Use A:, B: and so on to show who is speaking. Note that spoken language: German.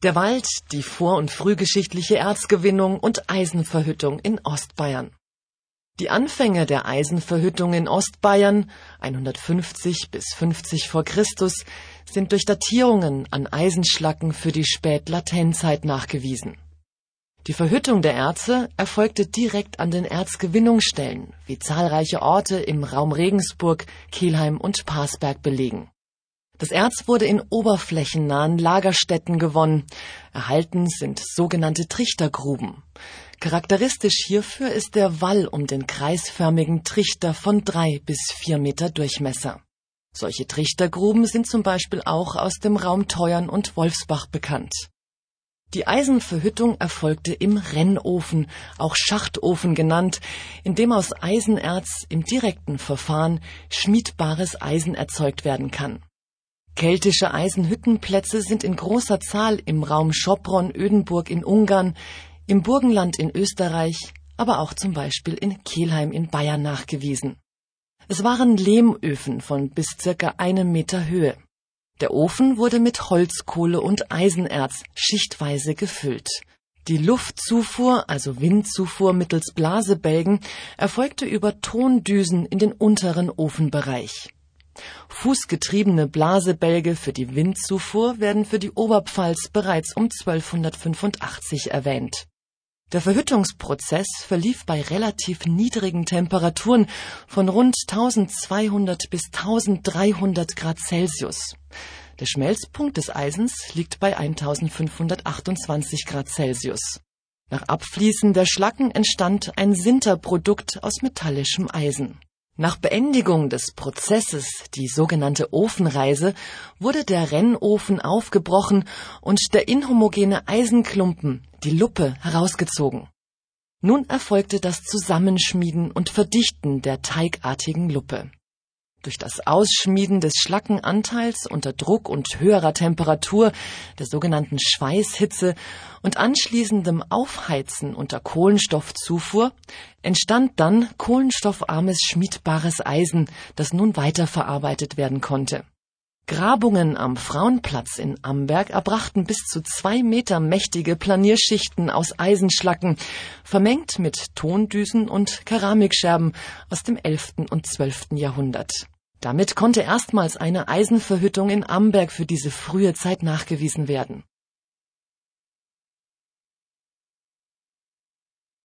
A: Der Wald, die vor- und frühgeschichtliche Erzgewinnung und Eisenverhüttung in Ostbayern. Die Anfänge der Eisenverhüttung in Ostbayern, 150 bis 50 vor Christus, sind durch Datierungen an Eisenschlacken für die Spätlatènezeit nachgewiesen. Die Verhüttung der Erze erfolgte direkt an den Erzgewinnungsstellen, wie zahlreiche Orte im Raum Regensburg, Kelheim und Parsberg belegen. Das Erz wurde in oberflächennahen Lagerstätten gewonnen. Erhalten sind sogenannte Trichtergruben. Charakteristisch hierfür ist der Wall um den kreisförmigen Trichter von 3 bis 4 Meter Durchmesser. Solche Trichtergruben sind zum Beispiel auch aus dem Raum Teuern und Wolfsbach bekannt. Die Eisenverhüttung erfolgte im Rennofen, auch Schachtofen genannt, in dem aus Eisenerz im direkten Verfahren schmiedbares Eisen erzeugt werden kann. Keltische Eisenhüttenplätze sind in großer Zahl im Raum Sopron-Ödenburg in Ungarn, im Burgenland in Österreich, aber auch zum Beispiel in Kelheim in Bayern nachgewiesen. Es waren Lehmöfen von bis circa 1 Meter Höhe. Der Ofen wurde mit Holzkohle und Eisenerz schichtweise gefüllt. Die Luftzufuhr, also Windzufuhr mittels Blasebälgen, erfolgte über Tondüsen in den unteren Ofenbereich. Fußgetriebene Blasebälge für die Windzufuhr werden für die Oberpfalz bereits um 1285 erwähnt. Der Verhüttungsprozess verlief bei relativ niedrigen Temperaturen von rund 1200 bis 1300 Grad Celsius. Der Schmelzpunkt des Eisens liegt bei 1528 Grad Celsius. Nach Abfließen der Schlacken entstand ein Sinterprodukt aus metallischem Eisen. Nach Beendigung des Prozesses, die sogenannte Ofenreise, wurde der Rennofen aufgebrochen und der inhomogene Eisenklumpen, die Luppe, herausgezogen. Nun erfolgte das Zusammenschmieden und Verdichten der teigartigen Luppe. Durch das Ausschmieden des Schlackenanteils unter Druck und höherer Temperatur, der sogenannten Schweißhitze, und anschließendem Aufheizen unter Kohlenstoffzufuhr entstand dann kohlenstoffarmes schmiedbares Eisen, das nun weiterverarbeitet werden konnte. Grabungen am Frauenplatz in Amberg erbrachten bis zu 2 Meter mächtige Planierschichten aus Eisenschlacken, vermengt mit Tondüsen und Keramikscherben aus dem 11. und 12. Jahrhundert. Damit konnte erstmals eine Eisenverhüttung in Amberg für diese frühe Zeit nachgewiesen werden.